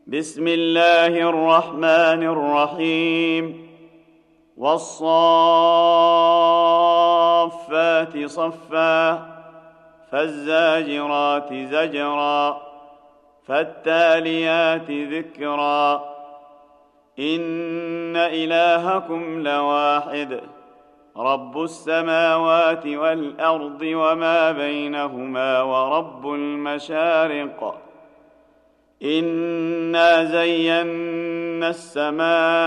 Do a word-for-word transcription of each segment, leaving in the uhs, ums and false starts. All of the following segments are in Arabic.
بسم الله الرحمن الرحيم والصافات صفا فالزاجرات زجرا فالتاليات ذكرا إن إلهكم لواحد رب السماوات والأرض وما بينهما ورب المشارق إنا زينا السماء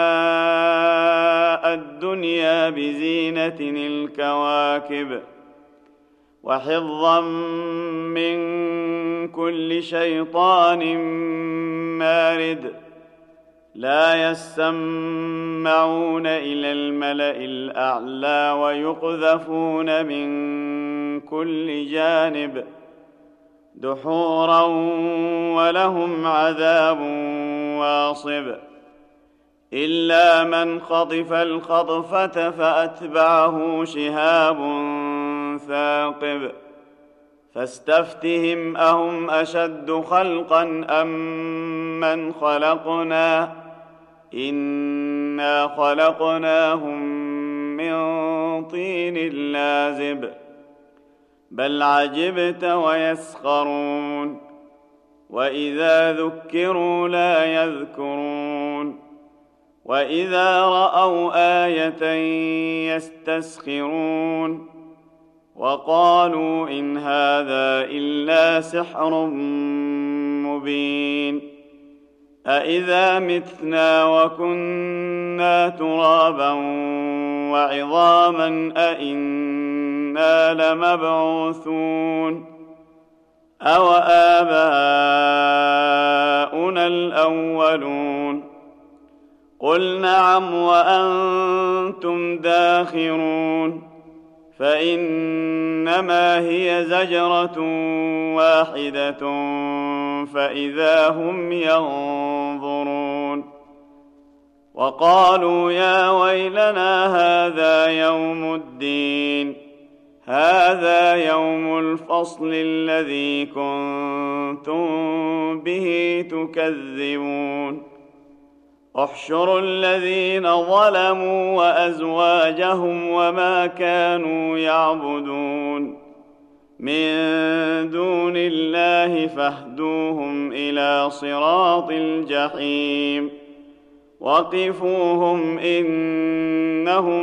الدنيا بزينة الكواكب وحفظا من كل شيطان مارد لا يسمعون إلى الملأ الأعلى ويقذفون من كل جانب دحورا ولهم عذاب واصب إلا من خطف الخطفة فأتبعه شهاب ثاقب فاستفتهم أهم أشد خلقا أم من خلقنا إنا خلقناهم من طين لازب بل عجبت ويسخرون وإذا ذكروا لا يذكرون وإذا رأوا آية يستسخرون وقالوا إن هذا إلا سحر مبين أإذا متنا وكنا ترابا وعظاما أإنا لمبعوثون أوآباؤنا الأولون قل نعم وأنتم داخرون فإنما هي زجرة واحدة فإذا هم ينظرون وقالوا يا ويلنا هذا يوم الدين هذا يوم الفصل الذي كنتم به تكذبون احشروا الذين ظلموا وأزواجهم وما كانوا يعبدون من دون الله فاهدوهم إلى صراط الجحيم وقفوهم إنهم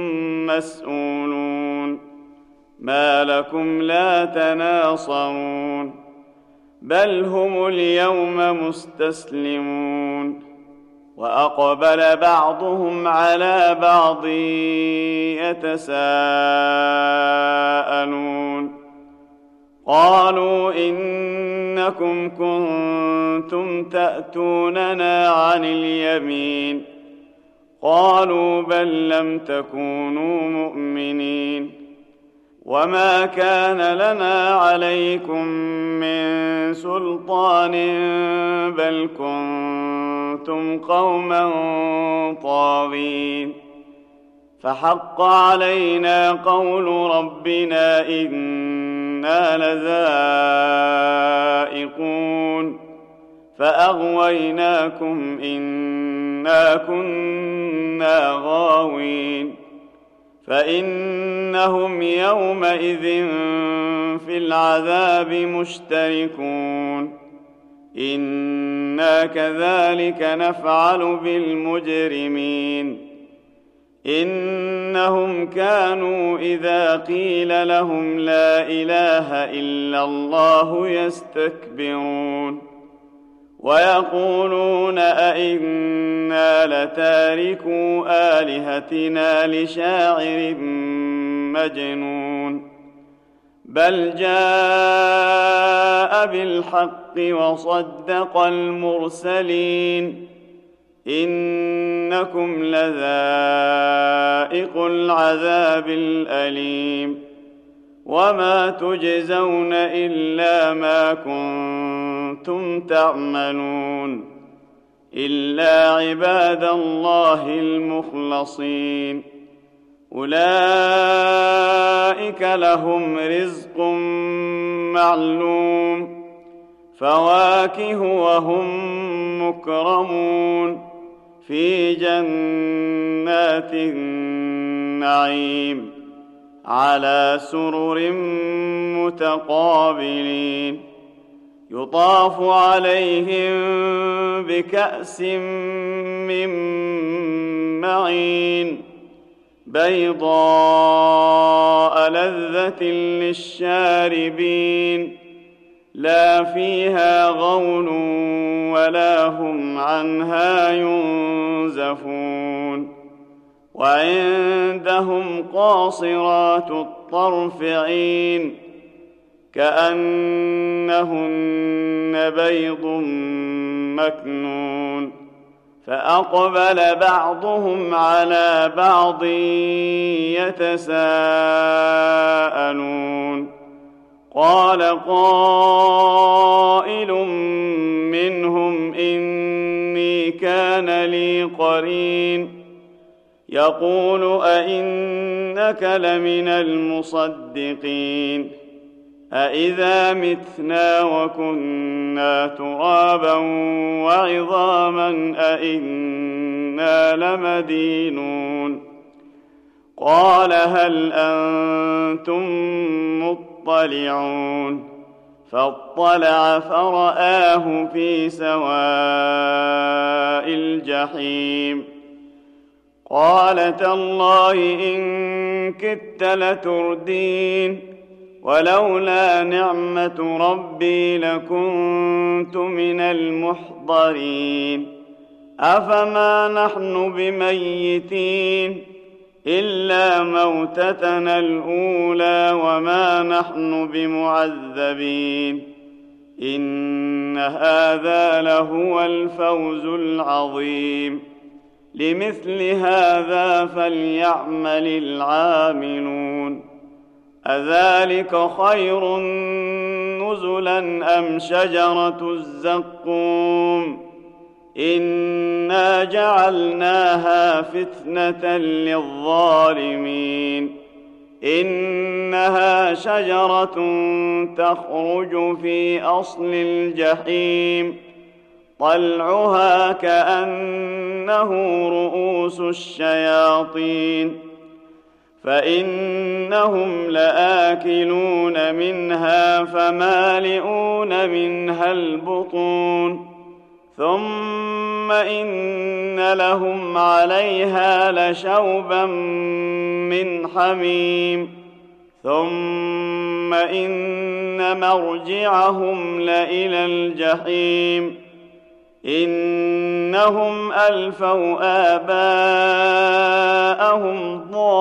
مسؤولون ما لكم لا تناصرون بل هم اليوم مستسلمون وأقبل بعضهم على بعض يتساءلون قالوا إنكم كنتم تأتوننا عن اليمين قالوا بل لم تكونوا مؤمنين وما كان لنا عليكم من سلطان بل كنتم قوما طاغين فحق علينا قول ربنا إنا لذائقون فأغويناكم إنا كنا غاوين فإنهم يومئذ في العذاب مشتركون إنا كذلك نفعل بالمجرمين إنهم كانوا إذا قيل لهم لا إله إلا الله يستكبرون ويقولون أئنا لتاركو آلهتنا لشاعر مجنون بل جاء بالحق وصدق المرسلين إنكم لذائق العذاب الأليم وما تجزون إلا ما كنتم تعملون إلا عباد الله المخلصين أولئك لهم رزق معلوم فواكه وهم مكرمون في جنات النعيم على سرر متقابلين يطاف عليهم بكأس من معين بيضاء لذة للشاربين لا فيها غول ولا هم عنها ينزفون وعندهم قاصرات الطرف عين كأنهن بيض مكنون فأقبل بعضهم على بعض يتساءلون قال قائل منهم إني كان لي قرين يقول أئنك لمن المصدقين أإذا متنا وكنا ترابا وعظاما أئنا لمدينون قال هل أنتم مطلعون فاطلع فرآه في سواء الجحيم قال تالله إن كدت لتردين ولولا نعمة ربي لكنت من المحضرين أفما نحن بميتين إلا موتتنا الأولى وما نحن بمعذبين إن هذا لهو الفوز العظيم لمثل هذا فليعمل العاملون أذلك خير نزلا أم شجرة الزقوم إنا جعلناها فتنة للظالمين إنها شجرة تخرج في أصل الجحيم طلعها كأنه رؤوس الشياطين فإنهم لآكلون منها فمالئون منها البطون ثم إن لهم عليها لشوبا من حميم ثم إن مرجعهم لإلى الجحيم إنهم ألفوا آباءهم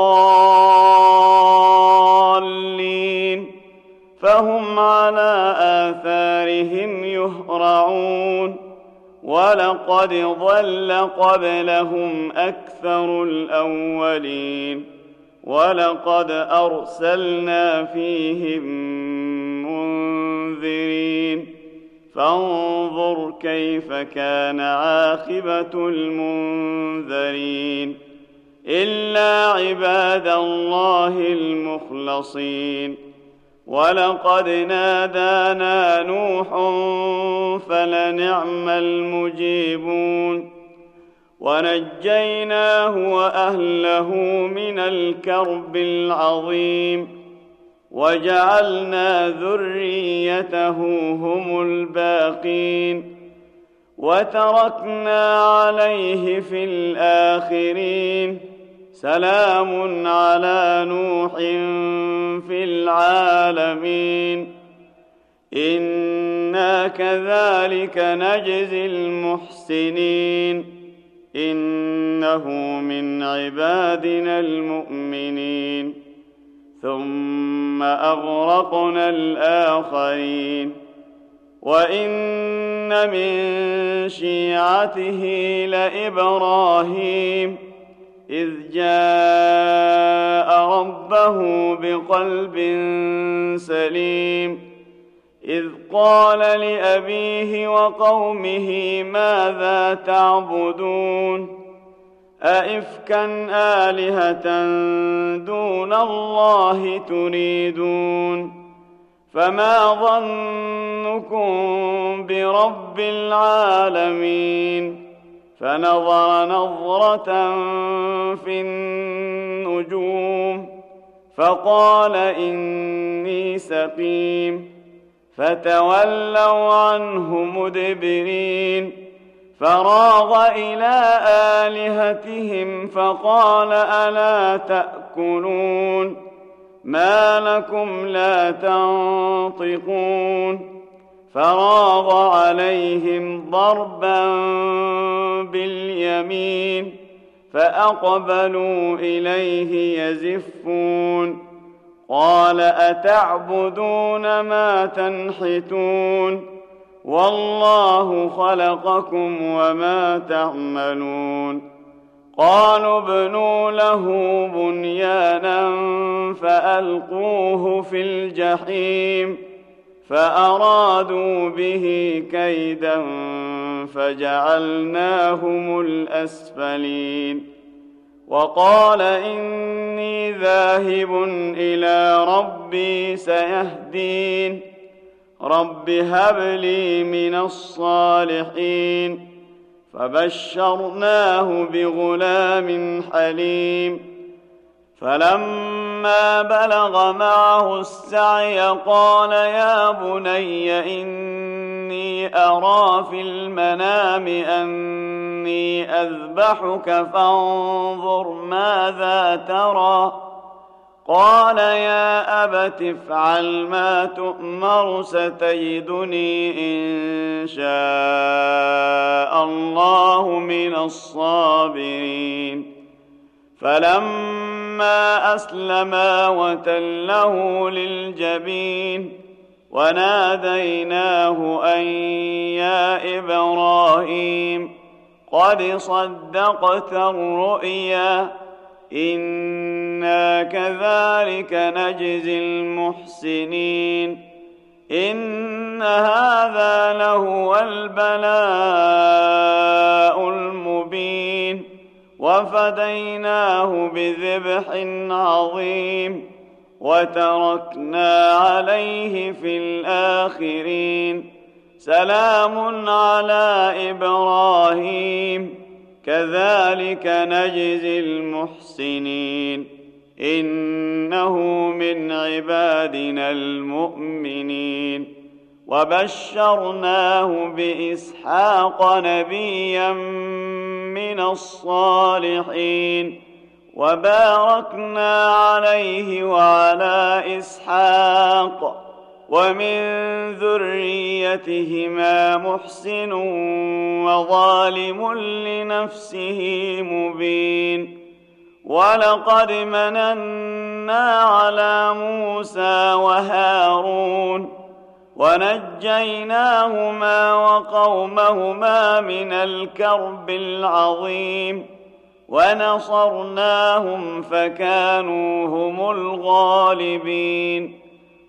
ضالين فهم على آثارهم يهرعون ولقد ضل قبلهم أكثر الأولين ولقد أرسلنا فيهم منذرين فانظر كيف كان عاقبة المنذرين إلا عباد الله المخلصين ولقد نادانا نوح فلنعم المجيبون ونجيناه وأهله من الكرب العظيم وجعلنا ذريته هم الباقين وتركنا عليه في الآخرين سلام على نوح في العالمين إنا كذلك نجزي المحسنين إنه من عبادنا المؤمنين ثم أغرقنا الآخرين وإن من شيعته لإبراهيم إذ جاء ربه بقلب سليم إذ قال لأبيه وقومه ماذا تعبدون أئفكا آلهة دون الله تريدون فما ظنكم برب العالمين؟ فنظر نظرة في النجوم فقال إني سقيم، فتولوا عنه مدبرين. فراغ إلى آلهتهم فقال ألا تأكلون؟ ما لكم لا تنطقون؟ فراغ عليهم ضربا باليمين فأقبلوا إليه يزفون. قال أتعبدون ما تنحتون؟ والله خلقكم وما تعملون. قالوا ابنوا له بنيانا فألقوه في الجحيم، فأرادوا به كيدا فجعلناهم الأسفلين. وقال إني ذاهب إلى ربي سيهدين. رب هب لي من الصالحين. فبشرناه بغلام حليم. فلما بلغ معه السعي قال يا بني إني أرى في المنام أني أذبحك فانظر ماذا ترى؟ قال يا أبت افعل ما تؤمر ستجدني إن شاء الله من الصابرين. فلما أسلما وتله للجبين وناديناه أن يا إبراهيم قد صدقت الرؤيا إنا كذلك نجزي المحسنين. إن هذا لهو البلاء المبين. وفديناه بذبح عظيم وتركنا عليه في الآخرين. سلام على إبراهيم كذلك نجزي المحسنين. إنه من عبادنا المؤمنين. وبشرناه بإسحاق نبيا من الصالحين. وباركنا عليه وعلى إسحاق ومن ذريتهما محسن وظالم لنفسه مبين. ولقد مننا على موسى وهارون ونجيناهما وقومهما من الكرب العظيم ونصرناهم فكانوا هم الغالبين.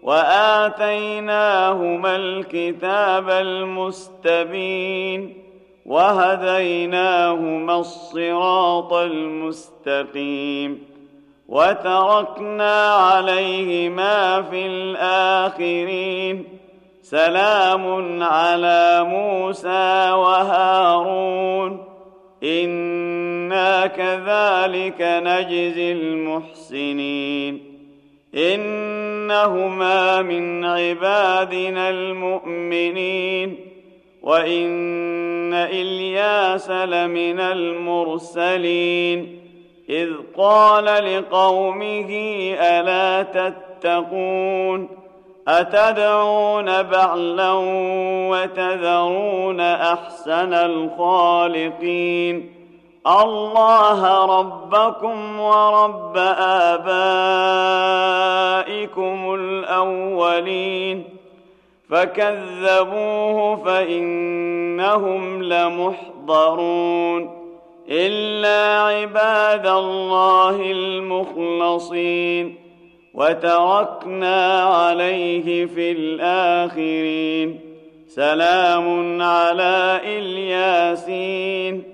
وآتيناهما الكتاب المستبين وهديناهما الصراط المستقيم. وتركنا عليهما في الآخرين. سلام على موسى وهارون إنا كذلك نجزي المحسنين. إنهما من عبادنا المؤمنين. وإن إلياس لمن المرسلين إذ قال لقومه ألا تتقون أتدعون بعلا وتذرون أحسن الخالقين الله ربكم ورب آبائكم الأولين. فكذبوه فإنهم لمحضرون إلا عباد الله المخلصين. وتركنا عليه في الآخرين. سلام على الياسين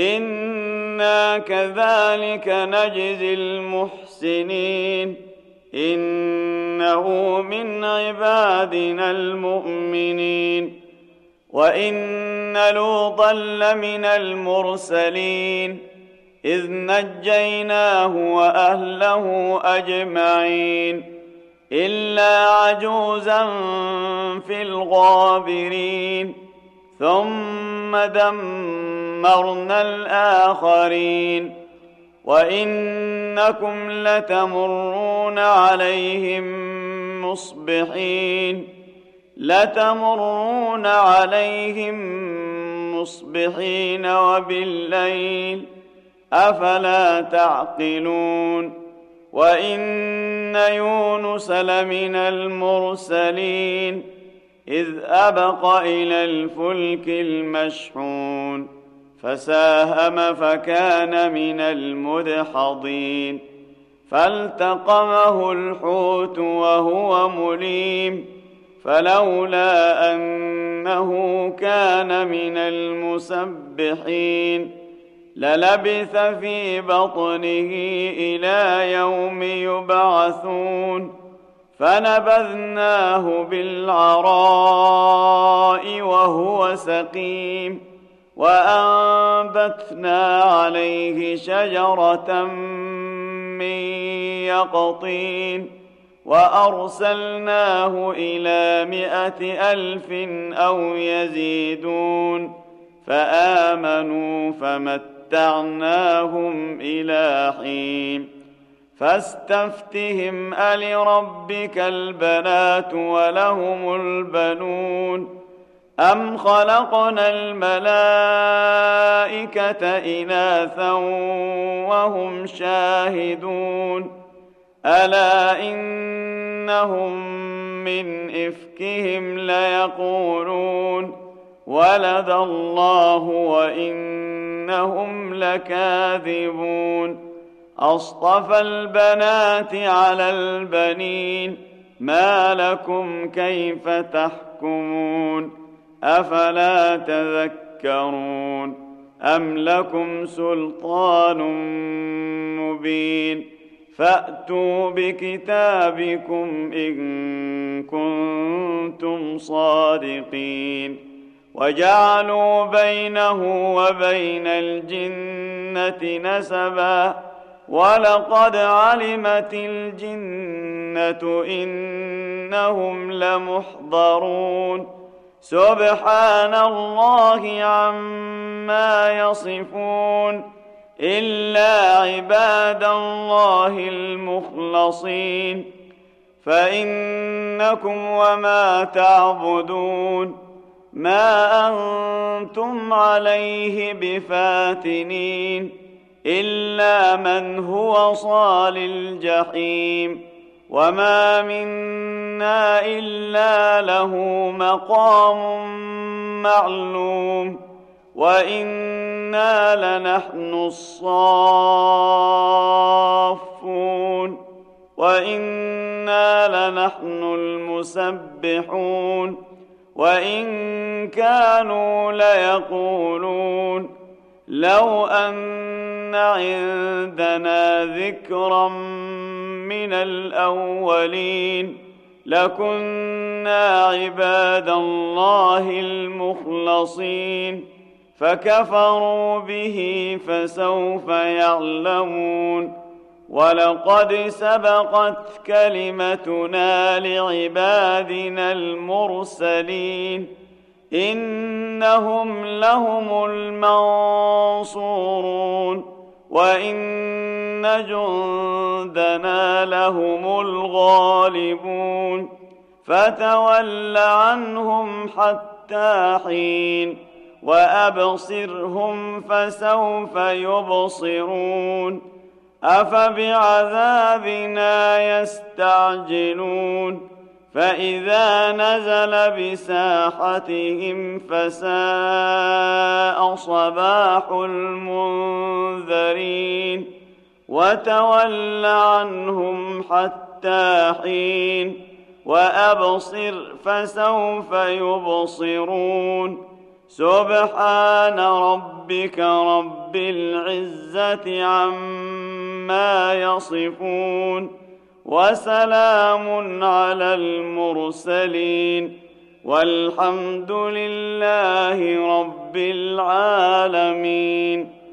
إنا كذلك نجزي المحسنين. إنه من عبادنا المؤمنين. وإن لوطا لمن المرسلين إذ نجيناه وأهله أجمعين إلا عجوزا في الغابرين ثم دمرنا الآخرين. وإنكم لتمرون عليهم مصبحين لتمرون عليهم مصبحين وبالليل أفلا تعقلون. وإن يونس لمن المرسلين إذ أبق إلى الفلك المشحون فساهم فكان من المدحضين فالتقمه الحوت وهو مليم فلولا أنه كان من المسبحين للبث في بطنه إلى يوم يبعثون فنبذناه بالعراء وهو سقيم وأنبتنا عليه شجرة من يقطين وأرسلناه إلى مائة ألف أو يزيدون فآمنوا فمتعناهم إلى حين. فاستفتهم ألربك البنات ولهم البنون أم خلقنا الملائكة إناثا وهم شاهدون ألا إنهم من إفكهم ليقولون ولد الله وإنهم لكاذبون أصطفى البنات على البنين ما لكم كيف تحكمون أفلا تذكرون أم لكم سلطان مبين فأتوا بكتابكم إن كنتم صادقين. وجعلوا بينه وبين الجنة نسبا ولقد علمت الجنة إنهم لمحضرون سبحان الله عما يصفون إلا عباد الله المخلصين فإنكم وما تعبدون ما أنتم عليه بفاتنين إلا من هو صال الجحيم وما منا إلا له مقام معلوم وإنا لنحن الصافون وإنا لنحن المسبحون وإن كانوا ليقولون لو أن عندنا ذكرا من الأولين لكنا عباد الله المخلصين فكفروا به فسوف يعلمون. ولقد سبقت كلمتنا لعبادنا المرسلين إنهم لهم المنصورون وإن جندنا لهم الغالبون فتول عنهم حتى حين وأبصرهم فسوف يبصرون أفبعذابنا يستعجلون فإذا نزل بساحتهم فساء صباح المنذرين وتول عنهم حتى حين وأبصر فسوف يبصرون سبحان ربك رب العزة عما يصفون وسلام على المرسلين والحمد لله رب العالمين.